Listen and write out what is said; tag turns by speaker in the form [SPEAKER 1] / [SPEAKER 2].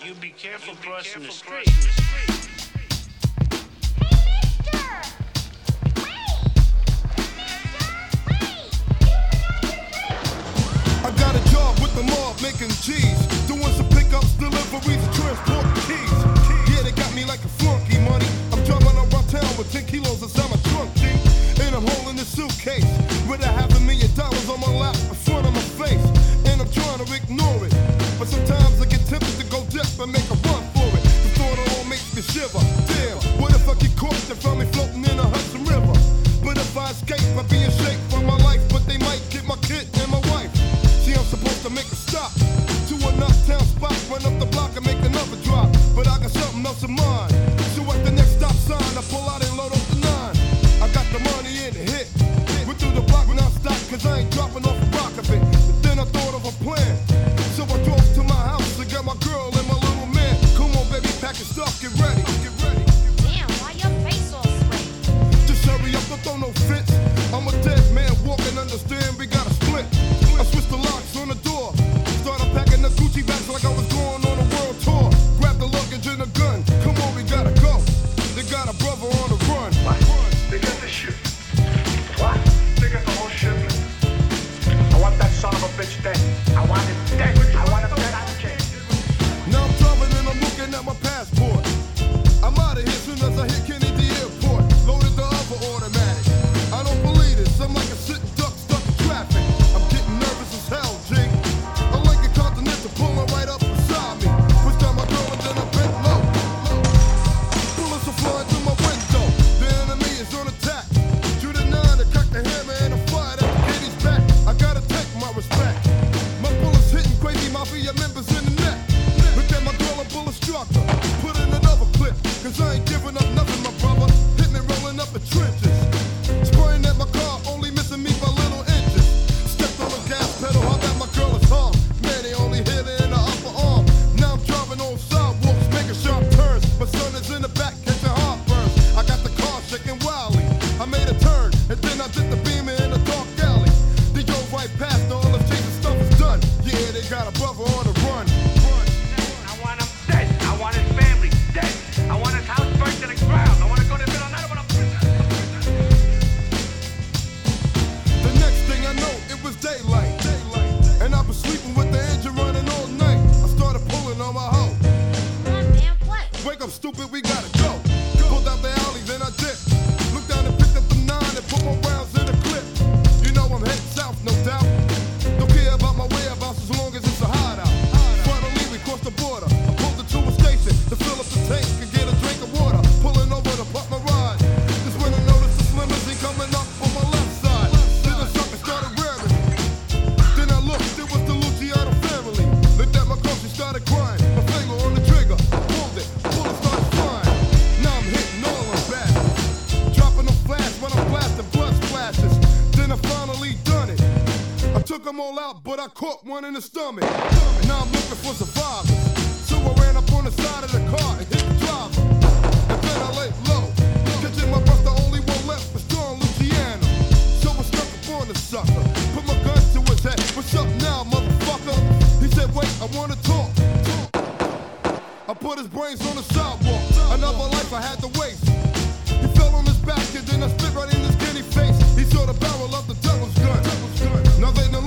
[SPEAKER 1] You be careful crossing the street.
[SPEAKER 2] I got a job with the mob making cheese, doing some pickups, deliveries, transport keys. Yeah, they got me like a flunky money. I'm driving around town with 10 kilos inside my trunk, G. And I'm holding a suitcase with $500,000 on my lap in front of my face. And I'm trying to ignore it, but sometimes I get tempted to go deaf and make a run for it. The thought alone makes me shiver. Damn, what if I get caught and find me floating in a Hudson River? But if I escape, I'd be in shape for my life. But they might get my kid and my wife. See, I'm supposed to make a stop to a knockdown spot, run up the block and make another drop. But I got something else in mind. So at the next stop sign, I pull out and load up the 9. I got the money in the hit. Went through the block non-stop, cause I ain't dropping off a rock of it. But then I thought of a plan. So I drove to my house to get my girl and my little man. Come on, baby, pack your stuff, get ready. Get ready.
[SPEAKER 3] Damn, why your face all sweaty?
[SPEAKER 2] Just hurry up, don't throw no fits. I'm a dead man walking, understand we gotta split. I switched the locks on the door. Started packing the Gucci bags like I was going on a world tour. Grab the luggage and a gun. Come on, we gotta go. They got a brother on the run.
[SPEAKER 4] What? They got the ship. What? They got the whole shipment. I want that son of a bitch dead. I want him dead. I want him dead on the chain.
[SPEAKER 2] Now I'm driving and I'm looking at my passport. I'm out of here soon as I hit Kennedy Airport. Loaded the other automatic. I don't believe this. I'm like a sitting duck stuck in traffic. I'm getting nervous as hell, G. I like a Continental pulling right up beside me. Push down my girl and then I bent low. Bullets are flying through my window. The enemy is on attack. Shoot a 9 to crack the hammer and I fired at the kitty's back. I gotta take my respect. My bullets hitting crazy mafia members in the neck. Look at my girl, a bullet struck her. Put in another clip, cause I ain't giving up nothing, my brother. Hit me rolling up the trenches. Spraying at my car, only missing me by little inches. Stepped on the gas pedal, I bet my girl is harmed. Man, they only hit her in the upper arm. Now I'm driving on sidewalks, making sharp turns. My son is in the back, catching heartburns. I got the car shaking wildly. I made a turn, and then I did the beamer in a dark alley. They drove right past, all the chasing stuff is done. Yeah, they got a brother on the run.
[SPEAKER 4] I want him dead. I want his family dead. I want his house burnt to the ground. I want to go to the middle of the night. I want to...
[SPEAKER 2] The next thing I know, it was daylight. And I was sleeping with the engine running all night. I started pulling on my hoe.
[SPEAKER 3] Come on, man, what?
[SPEAKER 2] Wake up, stupid, we gotta go. Pulled out the alley, then I dipped. Looked down and picked up the 9 and put my rounds in the clip. You know I'm heading south, no doubt. Don't care about my whereabouts as long as it's a hideout. Finally, we crossed the border. I pulled into a station to fill up the tank and get a drink of water. Pulling over to pump my ride. Just when I noticed the limousine coming up on my left side. Then the sucker started rearing me. Then I looked, it was the Luciano family. Looked at my girl, she started crying. My finger on the trigger, I pulled it. Bullet started flying. Now I'm hitting all of back. Dropping them flash when I'm blasting blood splashes. Then I finally done it. I took them all out, but I caught one in the stomach. Now I'm looking for survivors. So I ran up on the side of the car and hit the driver. And then I laid low. Catching my breath, the only one left was John Luciano. So I stuck up on the sucker. Put my gun to his head. What's up now, motherfucker? He said, wait, I wanna talk. I put his brains on the sidewalk. Another life I had to waste. He fell on his back and then I spit right in his skinny face. He saw the barrel of the devil's gun. Now they know